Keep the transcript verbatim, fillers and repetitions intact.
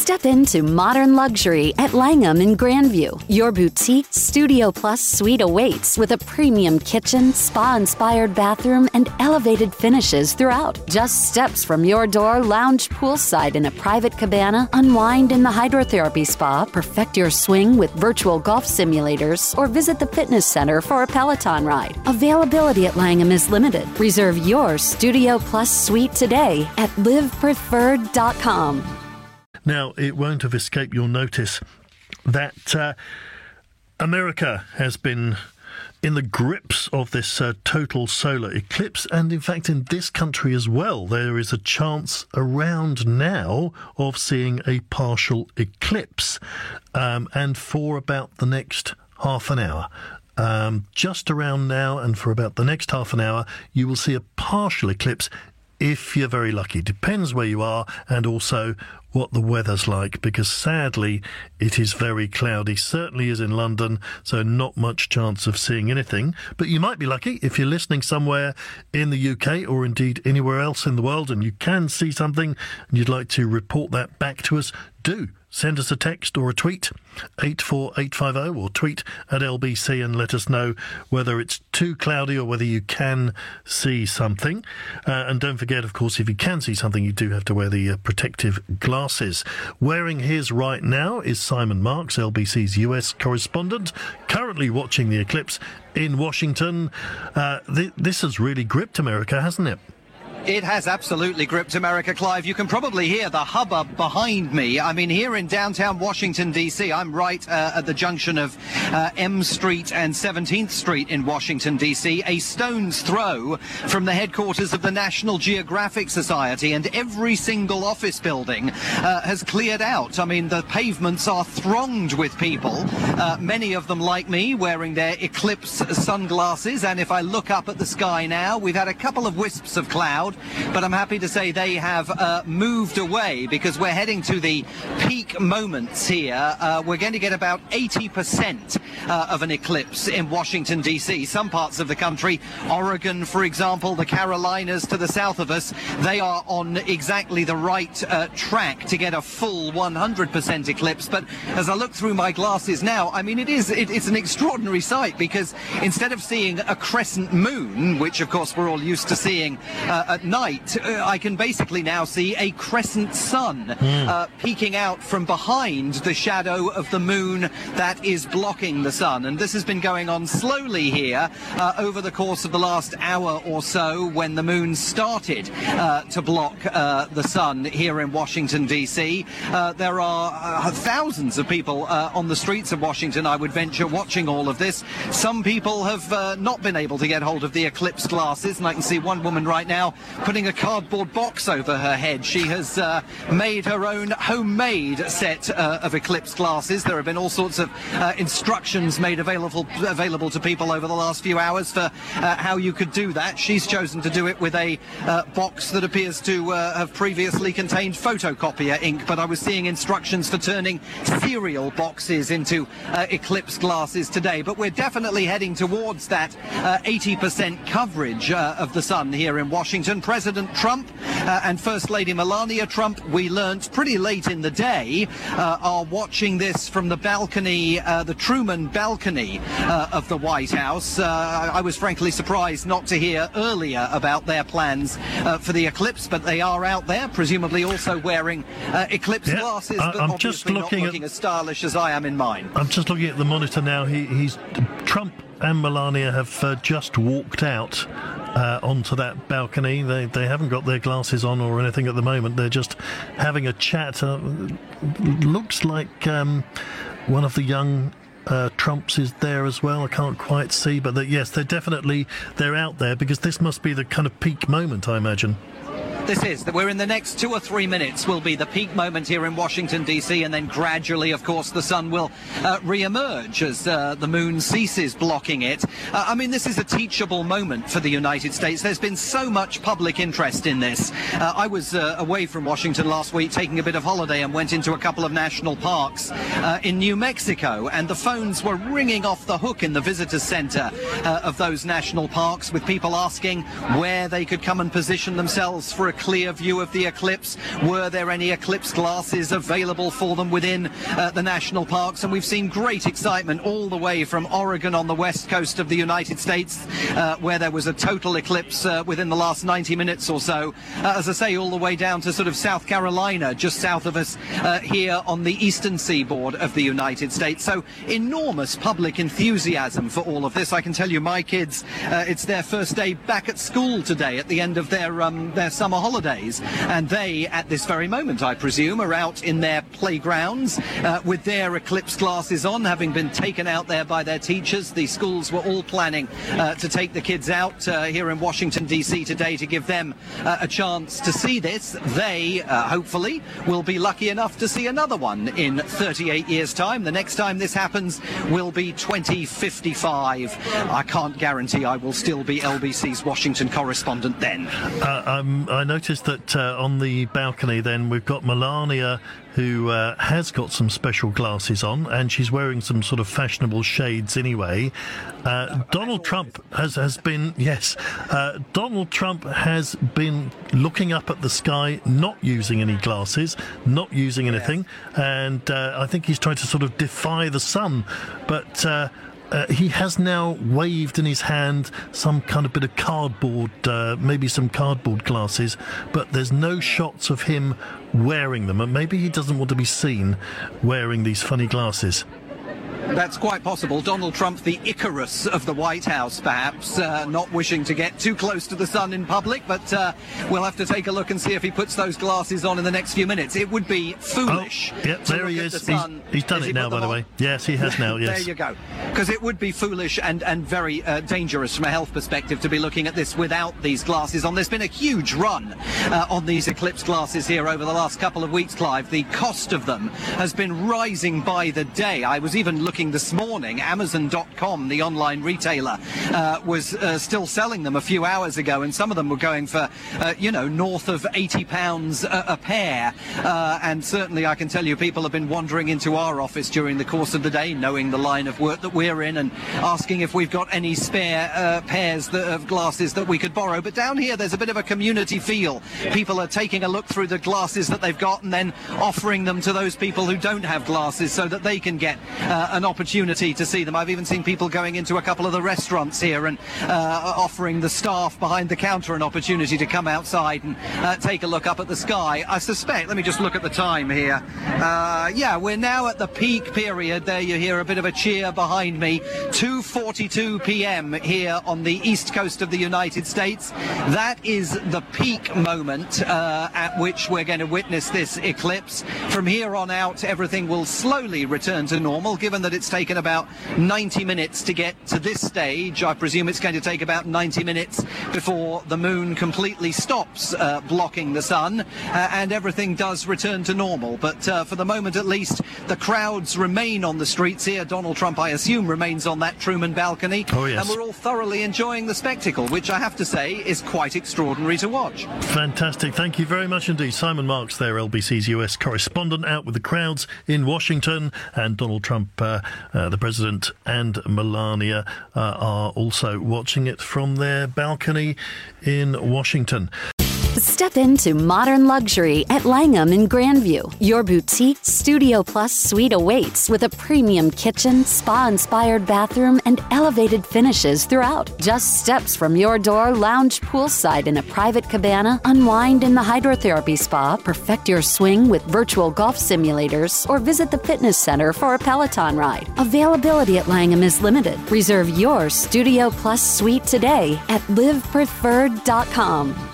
Step into modern luxury at Langham in Grandview. Your boutique Studio Plus suite awaits with a premium kitchen, spa-inspired bathroom, and elevated finishes throughout. Just steps from your door, lounge poolside in a private cabana, unwind in the hydrotherapy spa, perfect your swing with virtual golf simulators, or visit the fitness center for a Peloton ride. Availability at Langham is limited. Reserve your Studio Plus suite today at live preferred dot com. Now, it won't have escaped your notice that uh, America has been in the grips of this uh, total solar eclipse, and in fact in this country as well there is a chance around now of seeing a partial eclipse, um, and for about the next half an hour. Um, just around now and for about the next half an hour you will see a partial eclipse if you're very lucky. Depends where you are and also what the weather's like, because sadly it is very cloudy. Certainly is in London, so not much chance of seeing anything. But you might be lucky if you're listening somewhere in the U K or indeed anywhere else in the world and you can see something and you'd like to report that back to us. Do send us a text or a tweet, eight four eight five zero, or tweet at L B C and let us know whether it's too cloudy or whether you can see something. Uh, and don't forget, of course, if you can see something, you do have to wear the uh, protective glasses. Wearing his right now is Simon Marks, L B C's U S correspondent, currently watching the eclipse in Washington. Uh, th- this has really gripped America, hasn't it? It has absolutely gripped America, Clive. You can probably hear the hubbub behind me. I mean, here in downtown Washington, D C, I'm right uh, at the junction of uh, M Street and seventeenth Street in Washington, D C, a stone's throw from the headquarters of the National Geographic Society, and every single office building uh, has cleared out. I mean, the pavements are thronged with people, uh, many of them like me, wearing their eclipse sunglasses, and if I look up at the sky now, we've had a couple of wisps of cloud, but I'm happy to say they have uh, moved away, because we're heading to the peak moments here. Uh, we're going to get about eighty percent uh, of an eclipse in Washington, D C. Some parts of the country, Oregon, for example, the Carolinas to the south of us, they are on exactly the right uh, track to get a full one hundred percent eclipse. But as I look through my glasses now, I mean, it is it, it's an extraordinary sight, because instead of seeing a crescent moon, which of course we're all used to seeing uh, at night, uh, I can basically now see a crescent sun mm. uh, peeking out from behind the shadow of the moon that is blocking the sun. And this has been going on slowly here uh, over the course of the last hour or so, when the moon started uh, to block uh, the sun here in Washington, D C. Uh, there are uh, thousands of people uh, on the streets of Washington, I would venture, watching all of this. Some people have uh, not been able to get hold of the eclipse glasses, and I can see one woman right now putting a cardboard box over her head. She has uh, made her own homemade set uh, of eclipse glasses. There have been all sorts of uh, instructions made available available to people over the last few hours for uh, how you could do that. She's chosen to do it with a uh, box that appears to uh, have previously contained photocopier ink, but I was seeing instructions for turning cereal boxes into uh, eclipse glasses today. But we're definitely heading towards that uh, eighty percent coverage uh, of the sun here in Washington. President Trump uh, and First Lady Melania Trump, we learnt pretty late in the day, uh, are watching this from the balcony, uh, the Truman balcony uh, of the White House. Uh, I was frankly surprised not to hear earlier about their plans uh, for the eclipse, but they are out there, presumably also wearing uh, eclipse yeah, glasses, I, but I'm obviously just looking not looking at, as stylish as I am in mine. I'm just looking at the monitor now. He, he's Trump and Melania have uh, just walked out uh, onto that balcony. They they haven't got their glasses on or anything at the moment. They're just having a chat. Uh, looks like um, one of the young uh, Trumps is there as well. I can't quite see, but they, yes, they're definitely they're out there, because this must be the kind of peak moment, I imagine. This is, that we're in the next two or three minutes will be the peak moment here in Washington, D C, and then gradually, of course, the sun will uh, re-emerge as uh, the moon ceases blocking it. Uh, I mean, this is a teachable moment for the United States. There's been so much public interest in this. Uh, I was uh, away from Washington last week taking a bit of holiday and went into a couple of national parks uh, in New Mexico, and the phones were ringing off the hook in the visitor center uh, of those national parks, with people asking where they could come and position themselves for clear view of the eclipse? Were there any eclipse glasses available for them within uh, the national parks? And we've seen great excitement all the way from Oregon on the west coast of the United States, uh, where there was a total eclipse uh, within the last ninety minutes or so. Uh, as I say, all the way down to sort of South Carolina, just south of us uh, here on the eastern seaboard of the United States. So enormous public enthusiasm for all of this. I can tell you, my kids, uh, it's their first day back at school today at the end of their um, their summer holidays, and they, at this very moment, I presume, are out in their playgrounds uh, with their eclipse glasses on, having been taken out there by their teachers. The schools were all planning uh, to take the kids out uh, here in Washington, D C today to give them uh, a chance to see this. They, uh, hopefully, will be lucky enough to see another one in thirty-eight years' time. The next time this happens will be twenty fifty-five. I can't guarantee I will still be L B C's Washington correspondent then. Uh, um, I noticed that uh, on the balcony then we've got Melania, who uh, has got some special glasses on, and she's wearing some sort of fashionable shades anyway. Uh, Donald Trump has, has been, yes, uh, Donald Trump has been looking up at the sky, not using any glasses, not using anything, and uh, I think he's trying to sort of defy the sun, but... Uh, Uh, he has now waved in his hand some kind of bit of cardboard, uh, maybe some cardboard glasses, but there's no shots of him wearing them, and maybe he doesn't want to be seen wearing these funny glasses. That's quite possible. Donald Trump, the Icarus of the White House, perhaps, uh, not wishing to get too close to the sun in public, but uh, we'll have to take a look and see if he puts those glasses on in the next few minutes. It would be foolish. Oh, yep, there he is. The he's, he's done Has it he now, by the way. Yes, he has now, yes. There you go. Because it would be foolish and, and very uh, dangerous from a health perspective to be looking at this without these glasses on. There's been a huge run uh, on these eclipse glasses here over the last couple of weeks, Clive. The cost of them has been rising by the day. I was even looking this morning. Amazon dot com, the online retailer, uh, was uh, still selling them a few hours ago, and some of them were going for, uh, you know, north of eighty pounds a, a pair. Uh, and certainly I can tell you people have been wandering into our office during the course of the day, knowing the line of work that we're in, and asking if we've got any spare uh, pairs that, of glasses that we could borrow. But down here there's a bit of a community feel. People are taking a look through the glasses that they've got and then offering them to those people who don't have glasses so that they can get uh, an opportunity to see them. I've even seen people going into a couple of the restaurants here and uh, offering the staff behind the counter an opportunity to come outside and uh, take a look up at the sky. I suspect, let me just look at the time here. Uh, yeah, we're now at the peak period. There you hear a bit of a cheer behind me. two forty-two p m here on the east coast of the United States. That is the peak moment uh, at which we're going to witness this eclipse. From here on out, everything will slowly return to normal, given that it's taken about ninety minutes to get to this stage. I presume it's going to take about ninety minutes before the moon completely stops uh, blocking the sun uh, and everything does return to normal. But uh, for the moment at least, the crowds remain on the streets here. Donald Trump, I assume, remains on that Truman balcony. Oh, yes. And we're all thoroughly enjoying the spectacle, which I have to say is quite extraordinary to watch. Fantastic. Thank you very much indeed. Simon Marks there, L B C's U S correspondent, out with the crowds in Washington, and Donald Trump, uh, uh, the president, and Melania uh, are also watching it from their balcony in Washington. Step into modern luxury at Langham in Grandview. Your boutique Studio Plus suite awaits with a premium kitchen, spa-inspired bathroom, and elevated finishes throughout. Just steps from your door, lounge poolside in a private cabana, unwind in the hydrotherapy spa, perfect your swing with virtual golf simulators, or visit the fitness center for a Peloton ride. Availability at Langham is limited. Reserve your Studio Plus suite today at live preferred dot com.